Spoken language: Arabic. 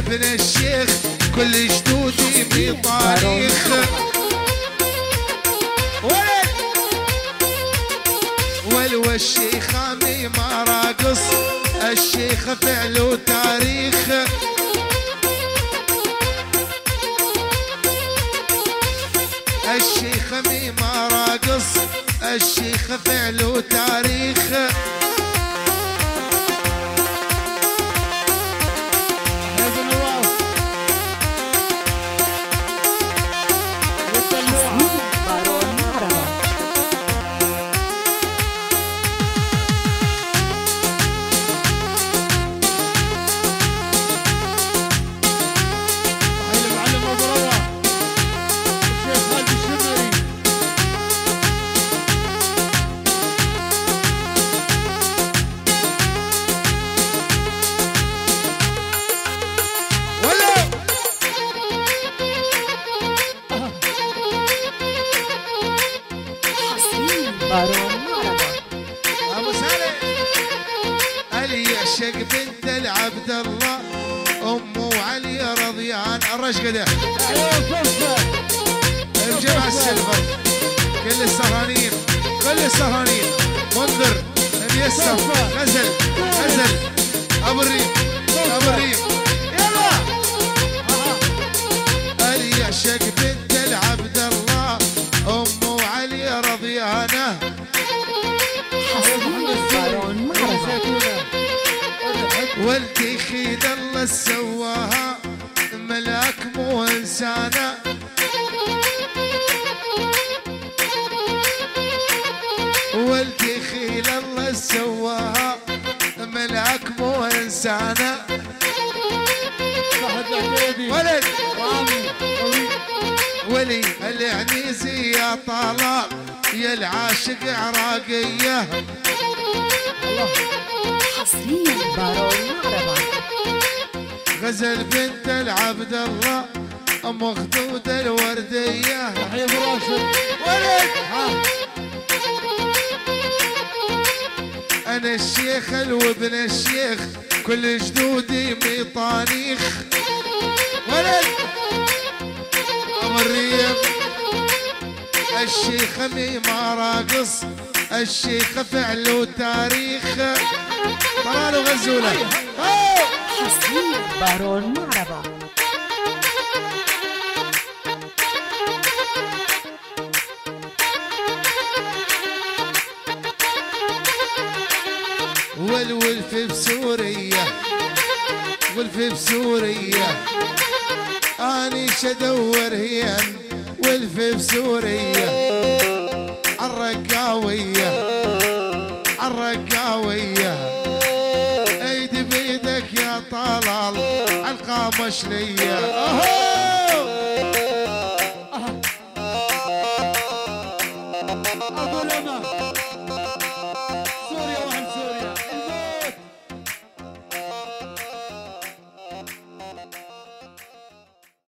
وابن الشيخ كل جدودي بطريخ. والشيخ عمي ما راقص الشيخ فعل وتاريخ. الشيخ عمي ما راقص الشيخ فعل وتاريخ. ابو سالم علي يعشق بنت العبد الله امه علي رضيان الرشقده بجمع السلفر. كل السهرانين كل السهرانين منذر ميسر غزل غزل ابو الريف ابو الريف يلا. علي يعشق بنت العبد الله امه علي رضيانه. والدي خيل الله سواها ملاك مو انسانه. والدي خيل الله سواها ملاك مو انسانه. ولد ولي العنيزي يا طلال يا العاشق عراقيه. حصريا بارون معربة. غزل بنت العبد الله ام خدود الورديه. رحيم راشد ولد انا الشيخ وابن الشيخ كل جدودي ميطانيخ. ولد ابو الريف الشيخ مي ما راقص الشيخ فعل وتاريخ. طلال وغزوله حصريا بارون معربة. والولف بسوريا ولف بسوريا اني شدور هيان ولف بسوريا عالرقاوية عالرقاوية. ايدي بيدك يا طلال عالقامش ليا.